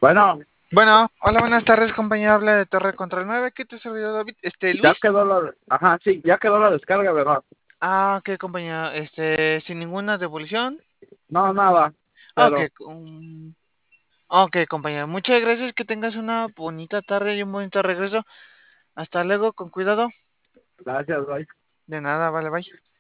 Bueno, Bueno, hola, buenas tardes, compañero. Habla de Torre Control 9. ¿Qué te servidor David? ya Luis. quedó ajá, sí, ya quedó la descarga, ¿verdad? Ok, compañero. Sin ninguna devolución. No, nada, Ok, pero ok, compañero. Muchas gracias. Que tengas una bonita tarde y un bonito regreso. Hasta luego, con cuidado. gracias, bye. De nada, vale, bye.